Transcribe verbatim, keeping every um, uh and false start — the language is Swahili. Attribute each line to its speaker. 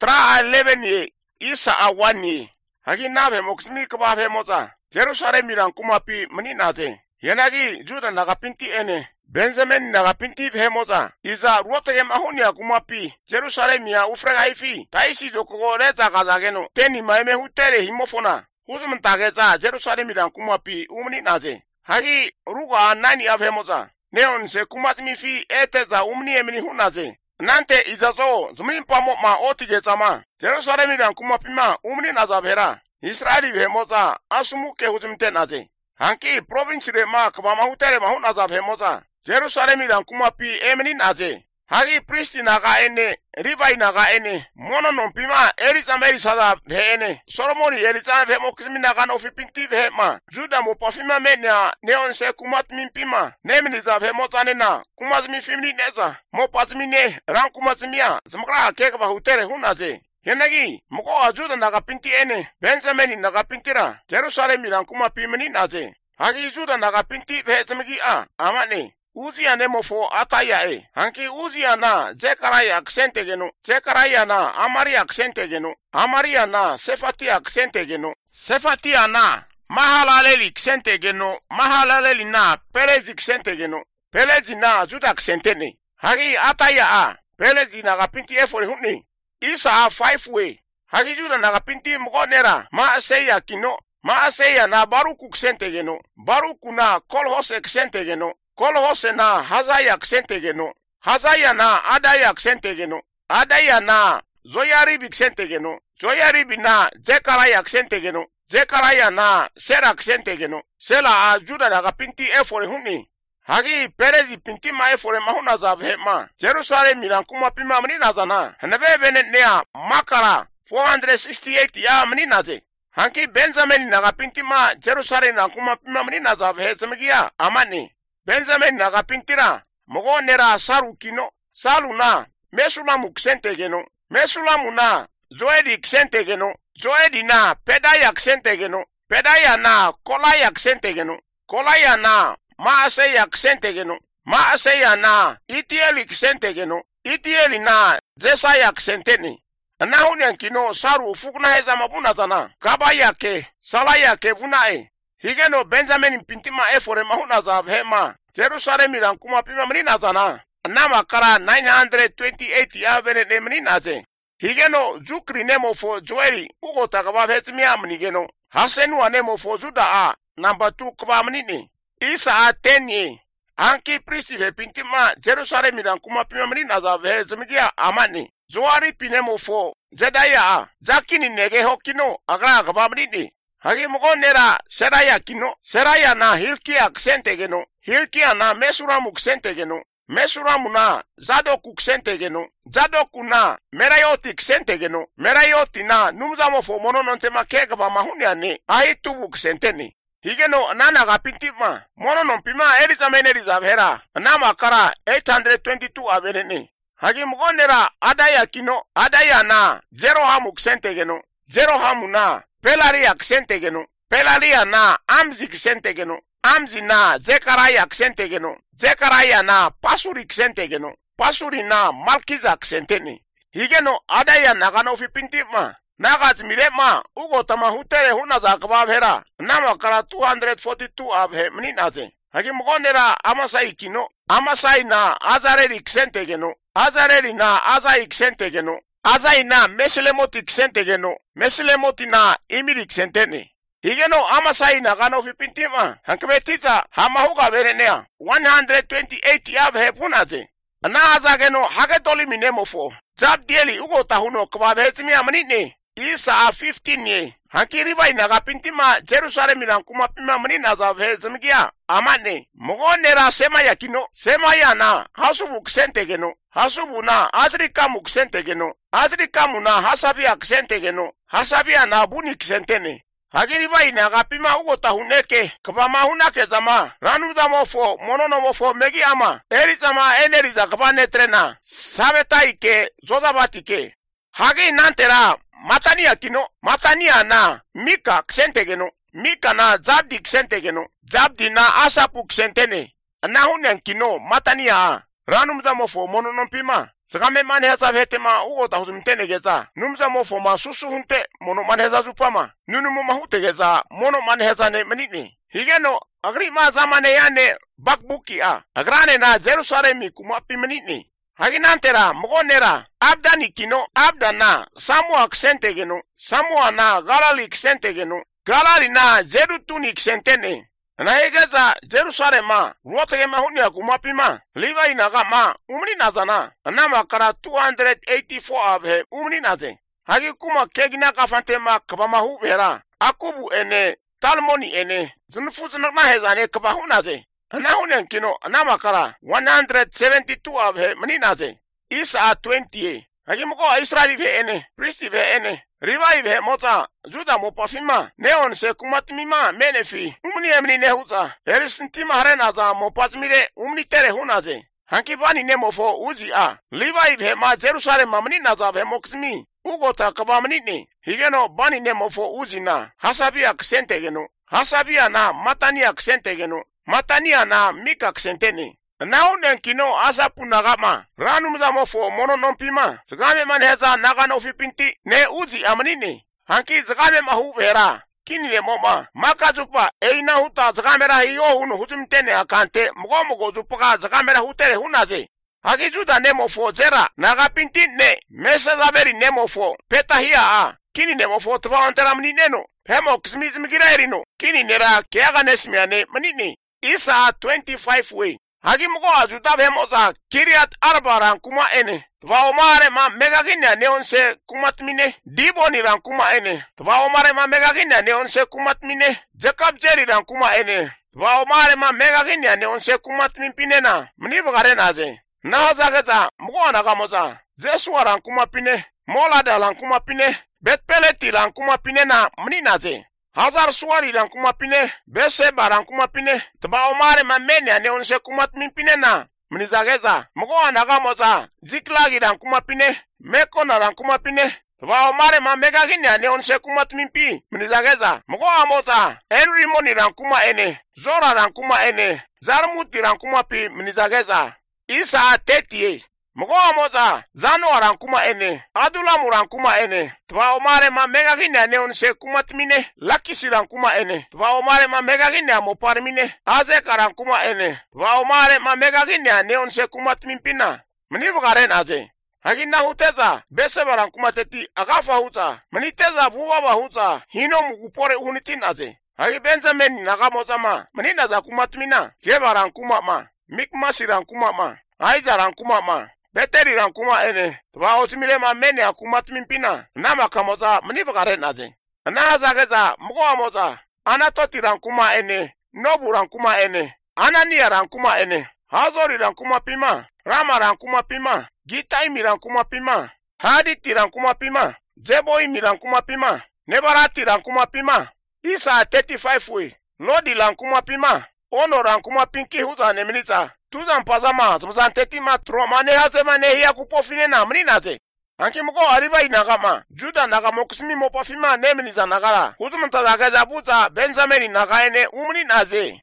Speaker 1: tra a eleven ye isa a one ye hagi nabe moksmi kaba be moza Jerusalem miran kuma pi mani naze yanagi juda nagapinti ene Benjamin nagapinti be moza iza ruoto ye mahunia kuma pi Jerusalem ya ufraga haifi taisi joko reta kazageno teni maeme hutere himofona huzum tageza Jerusalem miran kuma pi umani naze hagi ruga nani abe moza neon se kumatmi fi eteza umni emni hunaze nante izazo zmin pamo ma otige zama Jerusalem dan kuma pima umni nazabera Israeli be moza asumu ke huzumte naze hanki province re ma kaba ma hutere ma hunazabe moza Jerusalem dan kuma pi emni naze hagi priesti naga ene ribai naga ene mono non pima erizameri sada be ene solomoni erizam be mo kismi naga no fi pinti be ma juda mo pafima menya neon se kumat min pima nemni za be mo tanena kumat mi fimni neza mo pasmi ne ran kumat mia zmkra ke ba hutere hunaze yenagi moko ajuda naga pinti ene benjamin naga pintira Jerusalem ran kuma pimni naze hagi juda naga pinti be zmgi a amane Uzia nemofo ataya e. Hanki Uzia na Zekaraya aksente geno. Zekaraya na Amari aksente geno. Amaria na Sefati aksente geno. Sefati na Mahalaleli aksente geno. Mahalaleli na Perezi aksente geno. Perezi na Juda aksente ne. Hagi ataya a. Perezi na gapinti efore hunni. Isa a five way. Hagi Juda na gapinti mgonera. Maaseya kino. Maaseya na Baruku aksente geno. Baruku na Kolhose aksente geno. Kolhose na Hazaya aksente geno. Hazaya na Adaya aksente geno. Adaya na Zoyarib aksente geno. Zoyarib na Zekaraya aksente geno. Zekaraya na Sera aksente geno. Sela a Juda na gapinti efore hunni. Hagi Perezi pinti ma efore mahuna zabhe ma. Jerusalem milan kuma pima mni nazana. Hanabe benet nea Makara four hundred sixty-eight ya mni naze. Hanki Benjamin na gapinti ma Jerusalem na kuma pima mni nazabhe zmegia amani. Benjamin nagapintira mogo nera saru kino salu na mesulamu ksente geno mesulamu na zoedi ksente geno zoedi na pedaya ksente geno pedaya na kolaya ksente geno kolaya na maaseya ksente geno maaseya na itieli ksente geno itieli na zesaya ksente ni anahunyan kino saru fukna heza mabuna zana kabaya ke salaya ke vunae higeno Benjamin pintima efore mahuna zabhe ma Jerusalem ran kuma pima mni nazana nama kara nine hundred twenty-eight ya bene ne mni naze higeno zukri nemo fo joeri ugo takaba hetmi amni geno hasenu anemo fo juda a number two kwa mni ni isa a ten ye anki priesti ve pintima Jerusalem ran kuma pima mni nazave zmigia amani zoari pinemo fo jedaya a zakini nege hokino agra kaba mni ni hagi mugo nera Seraya kino Seraya na Hilkia aksente geno Hilkia na Mesulamu aksente geno Mesulamu na Zadoku aksente geno Zadoku na Merayoti aksente geno Merayoti na Numzamo fo mono nontema kega ba mahunia ni Ahitubu aksente ni higeno nana gapintima mono non pima Elizabeth Elizabeth nama kara eight hundred twenty-two abene ni hagi mugo nera Adaya kino Adaya na Jerohamu aksente geno Jerohamu na Pelari aksente geno. Pelari na Amzi aksente geno. Amzi na Zekaraya aksente geno. Zekaraya na Pasuri aksente geno. Pasuri na Malkiza aksente ni. Higeno Adaya nagano fi pintima. Nagaz milema ugo tama hutere hunaza kababhera. Nama kara two hundred forty-two abhe mni naze. Hagi mgonera Amasai kino. Amasai na Azareli aksente geno. Azareli na Azai aksente geno. Azai na Meslemoti ksente geno. Meslemoti na Imiri ksente ni. Higeno Amasai na gano fi pintima. Hankebetiza hamahuga berenea. one hundred twenty-eight yav hepunaze. Na aza geno hagetoli minemo fo. Zab dieli ugo tahuno kababhetimi amanini. Isa a fifteen ye. Hanki ribai naga pintima Jerusalem ilan kuma pima manina za vezmigia. Amane. Mugo nera semaya kino. Semaya na hasubu ksente geno. Hasubu na Azrikamu ksente geno. Azrikamu na Hasabia ksente geno. Hasabia na Buni ksente ne. Hagiri bai naga pima ugo tahuneke. Kabama hunake zama. Ranu zamo fo. Monono mo fo megi ama. Eri zama eneriza kabane trena. Sabetai ke. Zodabati ke. Hagi nantera. Matania kino. Matania na Mika ksente geno. Mika na Zabdi ksente geno. Zabdi na Asapu ksente ne. Nahunen kino. Matania. Ranum zamo fo monono pima. Zagame manheza vetema ugo ta huzumtene geza. Numza mo foma susu hunte mono manheza zupama. Nunu mo mahute geza mono manheza ne menitni. Higeno agri ma zamane yane bakbuki a. Agrane na Jerusalemi kumapi menitni. Haginantera mgonera abdani kino abdana samua ksente geno. Samua na galali ksente geno. Galali na Jerutuni ksentene. Na egeza Jerusalema ruotage mahunia kumapima liva inaga ma umni nazana anama kara two hundred eighty-four abhe umni naze hagi kuma kegina kafante ma kabamahu vera akubu ene talmoni ene zunfuzna na hezane kabahu naze anahunen kino anama kara one hundred seventy-two abhe mani naze isa twenty hagi mko Israeli ve ene priesti ve ene Riva ve mota juda mo pafima neon se kumatmima menefi umni emni nehuza erisintima harenaza mo pasmire umni tere hunaze hanki bani nemo fo uzi a liva ve ma Jerusalem mamni naza ve moksmi ugota kabamni ni higeno bani nemo fo uzi na hasabia ksente geno hasabia na matania ksente geno matania na mika ksente ni Naunen kino asapu nagama ranum da mofo mono nompima zagame manheza nagano fipinti ne uzi amanini hanki zagame mahu vera kini le moma makazupa eina huta zagame ra hiyo hunu hutumtene akante mgo mgo zupa zagame ra hutere hunaze haki juda ne mofo zera nagapinti ne mesa zaberi ne mofo peta hiya a kini ne mofo twa antera mnineno hemo kismizmigirerino kini nera keaga nesmiane manini isa twenty-five way Hagi mgo ajuda vemoza Kiryat Arba rankuma ene. Tva omare ma megaginya neonse kumatmine. Diboni rankuma ene. Tva omare ma megaginya neonse kumatmine. Jacob Jerry rankuma ene. Tva omare ma megaginya neonse kumatminpine na. Mnibagare naze. Nahaza geza mgo anagamoza. Zesua rankuma pine. Molada rankuma pine. Betpeleti rankuma pine na mninaze. Hazar suari dan kuma pine, bese baran kuma pine, taba omare mamene ane onse kumat min pine na, mnizageza, mgo anaga moza, ziklagi dan kuma pine, meko na dan kuma pine, taba omare mamega gine ane onse kumat min pi, mnizageza, mgo amoza, Henry Moni dan kuma ene, Zora dan kuma ene, Zarmuti dan kuma pi, mnizageza, Isa tetie. Mgo amoza zano arankuma ene adula murankuma ene twa omare ma megagine ane onse kumatmine lakisi rankuma ene twa omare ma megagine amo parmine aze karankuma ene twa omare ma megagine ane onse kumatmimpina mnibugare naze hagina huteza bese barankuma teti agafa huta mniteza vuwa bahuta hino mugupore unitinaze hagi Benjamin nagamoza ma mnina za kumatmina kebarankuma ma mikma sirankuma ma aiza rankuma ma Beteri rankuma ene, twa otimile ma mene akumat mimpina, nama kamoza mnibagare naze. Anahaza geza mgo amoza, anatoti rankuma ene, nobu rankuma ene, anania rankuma ene, hazori rankuma pima, rama rankuma pima, gitaimi rankuma pima, haditi rankuma pima, jeboimi rankuma pima, nebarati rankuma pima, isa thirty-five we, lodi rankuma pima, ono rankuma pinki huza neminita. Tuzan pazama, zmuzan tetima troma ne hazema ne hiya kupofine na mninaze. Anki mgo ariba inagama, juda nagamo kusimi mopofima ne mniza nagara. Huzumantazagaza buza Benjamin nagaene umninaze.